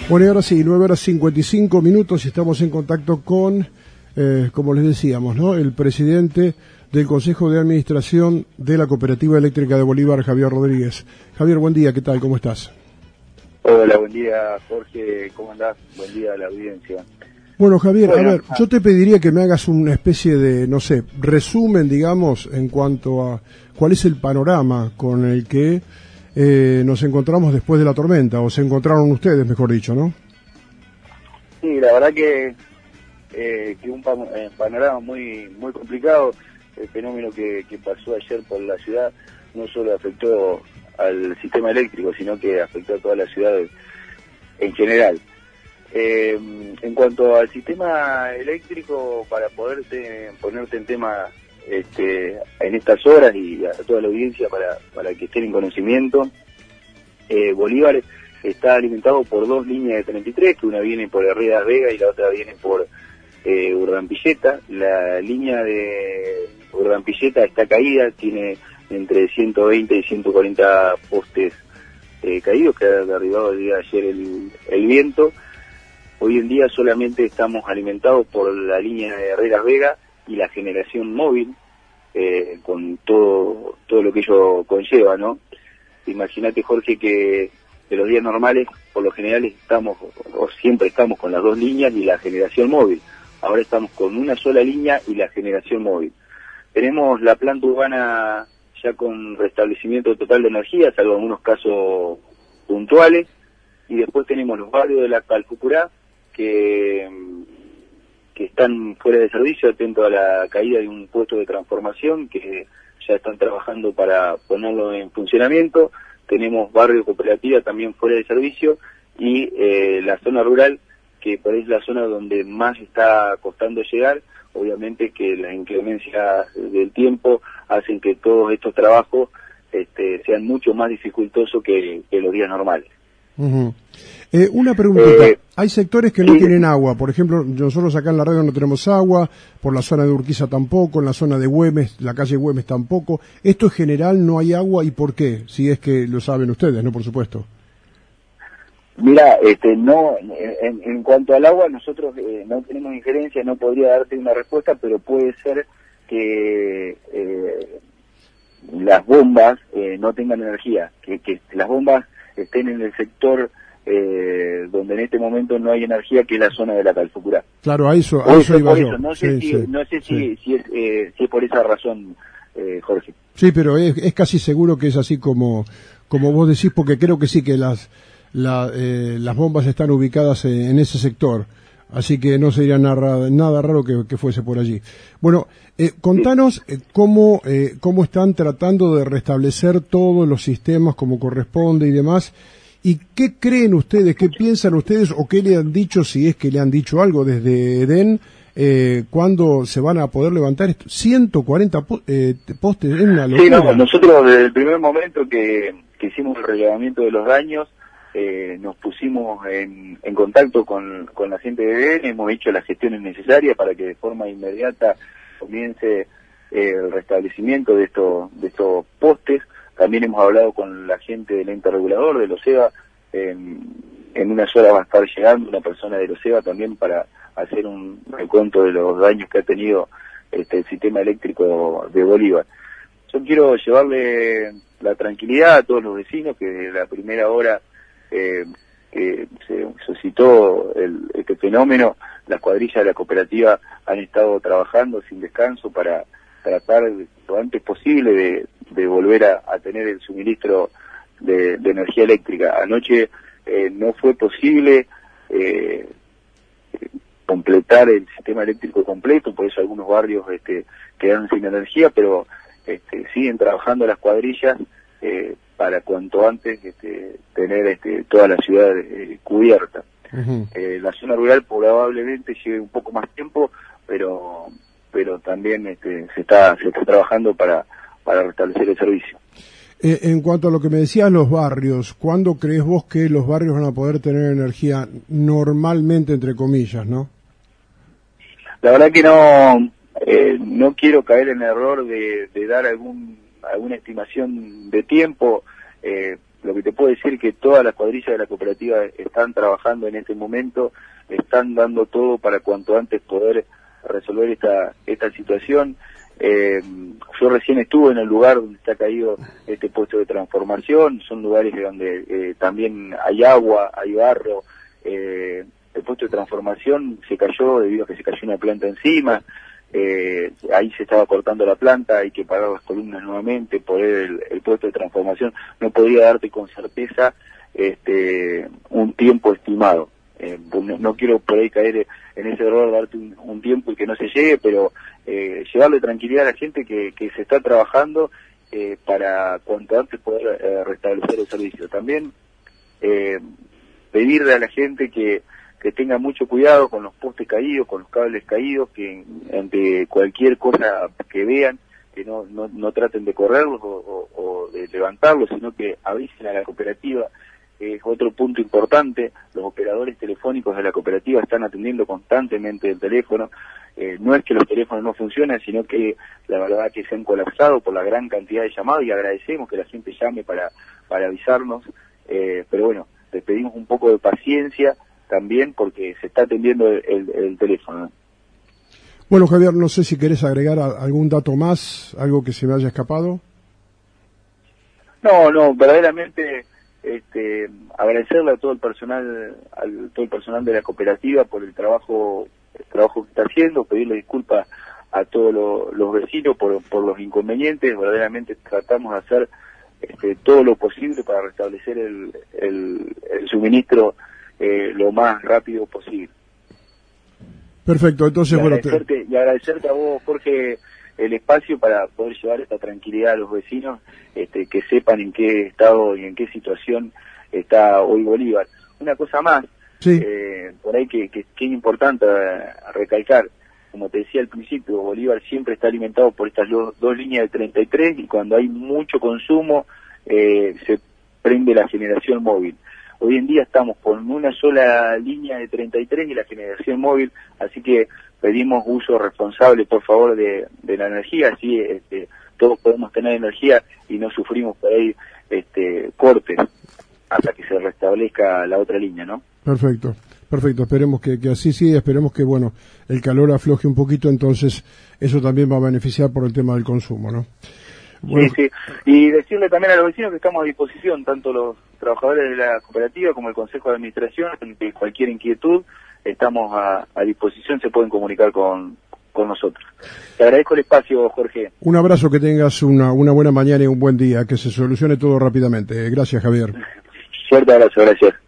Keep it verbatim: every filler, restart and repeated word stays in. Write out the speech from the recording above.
Bueno, y ahora sí, nueve horas cincuenta y cinco minutos y estamos en contacto con, eh, como les decíamos, ¿no?, el presidente del Consejo de Administración de la Cooperativa Eléctrica de Bolívar, Javier Rodríguez. Javier, buen día, ¿qué tal? ¿Cómo estás? Hola, buen día, Jorge, ¿cómo andás? Buen día a la audiencia. Bueno, Javier, Bueno, a ver, yo te pediría que me hagas una especie de, no sé, resumen, digamos, en cuanto a cuál es el panorama con el que eh, nos encontramos después de la tormenta, o se encontraron ustedes, mejor dicho, ¿no? Sí, la verdad que, eh, que un pan- eh, panorama muy muy complicado. El fenómeno que, que pasó ayer por la ciudad no solo afectó al sistema eléctrico, sino que afectó a toda la ciudad en general. Eh, en cuanto al sistema eléctrico, para poderte ponerte en tema este, en estas horas y a toda la audiencia para, para que estén en conocimiento, eh, Bolívar está alimentado por dos líneas de treinta y tres, que una viene por Herrera Vega y la otra viene por eh, Urdampilleta. La línea de Urdampilleta está caída, tiene entre ciento veinte y ciento cuarenta postes eh, caídos, que ha derribado el día de ayer el, el viento. Hoy en día solamente estamos alimentados por la línea de Herrera Vega y la generación móvil, eh, con todo todo lo que ello conlleva, ¿no? Imagínate, Jorge, que de los días normales, por lo general estamos, o siempre estamos con las dos líneas y la generación móvil. Ahora estamos con una sola línea y la generación móvil. Tenemos la planta urbana ya con restablecimiento total de energía, salvo algunos casos puntuales, y después tenemos los barrios de la Calfucurá, que, que están fuera de servicio, atento a la caída de un puesto de transformación, que ya están trabajando para ponerlo en funcionamiento. Tenemos barrio cooperativa también fuera de servicio, y eh, la zona rural, que por ahí es la zona donde más está costando llegar. Obviamente que las inclemencias del tiempo hacen que todos estos trabajos este, sean mucho más dificultosos que, que los días normales. Uh-huh. Eh, una preguntita, Eh, hay sectores que no sí, tienen agua, por ejemplo, nosotros acá en la radio no tenemos agua, por la zona de Urquiza tampoco, en la zona de Güemes, la calle Güemes tampoco. ¿Esto en general no hay agua y por qué? Si es que lo saben ustedes, ¿no? Por supuesto. Mira, este, no, en, en cuanto al agua, nosotros eh, no tenemos injerencia, no podría darte una respuesta, pero puede ser que eh, las bombas eh, no tengan energía, que, que las bombas estén en el sector eh, donde en este momento no hay energía, que es la zona de la Calfucurá. Claro, a eso, a O eso eso, iba por yo. eso, no sé Sí, si, sí, no sé si, sí. si es, eh, si es por esa razón, eh, Jorge. Sí, pero es, es casi seguro que es así como, como vos decís, porque creo que sí que las, la, eh, las bombas están ubicadas en, en ese sector. Así que no sería nada, nada raro que, que fuese por allí. Bueno, eh, contanos eh, cómo, eh, cómo están tratando de restablecer todos los sistemas como corresponde y demás. ¿Y qué creen ustedes, qué piensan ustedes o qué le han dicho, si es que le han dicho algo desde Edén, eh, cuándo se van a poder levantar esto? ciento cuarenta po eh, postes, es una locura. Sí, no, nosotros desde el primer momento que, que hicimos el relevamiento de los daños, eh, nos pusimos en, en contacto con, con la gente de Edén, hemos hecho las gestiones necesarias para que de forma inmediata comience eh, el restablecimiento de estos, de estos postes. También hemos hablado con la gente del ente regulador, de los EVA. En, en unas horas va a estar llegando una persona de los EVA también para hacer un recuento de los daños que ha tenido este, el sistema eléctrico de Bolívar. Yo quiero llevarle la tranquilidad a todos los vecinos que desde la primera hora eh, que se suscitó el, este fenómeno, las cuadrillas de la cooperativa han estado trabajando sin descanso para tratar lo antes posible de, de volver a, a tener el suministro de, de energía eléctrica. Anoche eh, no fue posible eh, completar el sistema eléctrico completo, por eso algunos barrios este, quedaron sin energía, pero este, siguen trabajando las cuadrillas eh, para cuanto antes este, tener este, toda la ciudad eh, cubierta. Uh-huh. Eh, la zona rural probablemente lleve un poco más tiempo, pero pero también este, se está se está trabajando para para restablecer el servicio. Eh, en cuanto a lo que me decías, los barrios, ¿cuándo crees vos que los barrios van a poder tener energía normalmente, entre comillas, no? La verdad que no eh, no quiero caer en el error de, de dar algún alguna estimación de tiempo. Eh, lo que te puedo decir es que todas las cuadrillas de la cooperativa están trabajando en este momento, están dando todo para cuanto antes poder resolver esta esta situación. Eh, yo recién estuve en el lugar donde está caído este puesto de transformación, son lugares donde eh, también hay agua, hay barro. Eh, el puesto de transformación se cayó debido a que se cayó una planta encima, eh, ahí se estaba cortando la planta, hay que parar las columnas nuevamente, poner el, el puesto de transformación. No podría darte con certeza este un tiempo estimado. Eh, no, no quiero por ahí caer en ese error de darte un, un tiempo y que no se llegue, pero eh, llevarle tranquilidad a la gente que, que se está trabajando eh, para cuanto antes poder eh, restablecer el servicio. También eh, pedirle a la gente que, que tenga mucho cuidado con los postes caídos, con los cables caídos, que ante cualquier cosa que vean, que no, no, no traten de correrlos o, o, o de levantarlos, sino que avisen a la cooperativa. Es otro punto importante, los operadores telefónicos de la cooperativa están atendiendo constantemente el teléfono. Eh, no es que los teléfonos no funcionen, sino que la verdad que se han colapsado por la gran cantidad de llamados, y agradecemos que la gente llame para, para avisarnos, eh, pero bueno, les pedimos un poco de paciencia también porque se está atendiendo el, el, el teléfono. Bueno, Javier, no sé si querés agregar a, algún dato más, algo que se me haya escapado. No, no, verdaderamente... Este, agradecerle a todo el personal, al todo el personal de la cooperativa por el trabajo, el trabajo que está haciendo, pedirle disculpas a todos lo, los vecinos por, por los inconvenientes. Verdaderamente tratamos de hacer este, todo lo posible para restablecer el, el, el suministro eh, lo más rápido posible. Perfecto, entonces y bueno. Agradecerte, te... Y agradecerte a vos, Jorge, el espacio para poder llevar esta tranquilidad a los vecinos, este, que sepan en qué estado y en qué situación está hoy Bolívar. Una cosa más, sí. eh, por ahí que, que, que es importante recalcar, como te decía al principio, Bolívar siempre está alimentado por estas dos, dos líneas de treinta y tres, y cuando hay mucho consumo eh, se prende la generación móvil. Hoy en día estamos con una sola línea de treinta y tres y la generación móvil, así que pedimos uso responsable, por favor, de, de la energía, así este, todos podemos tener energía y no sufrimos por ahí este, cortes hasta que se restablezca la otra línea, ¿no? Perfecto, perfecto, esperemos que, que así sí, esperemos que, bueno, el calor afloje un poquito, entonces eso también va a beneficiar por el tema del consumo, ¿no? Bueno. Sí, sí, y decirle también a los vecinos que estamos a disposición, tanto los trabajadores de la cooperativa como el Consejo de Administración, de cualquier inquietud, estamos a, a disposición, se pueden comunicar con, con nosotros. Te agradezco el espacio, Jorge. Un abrazo, que tengas una, una buena mañana y un buen día, que se solucione todo rápidamente. Gracias, Javier. Fuerte abrazo, gracias.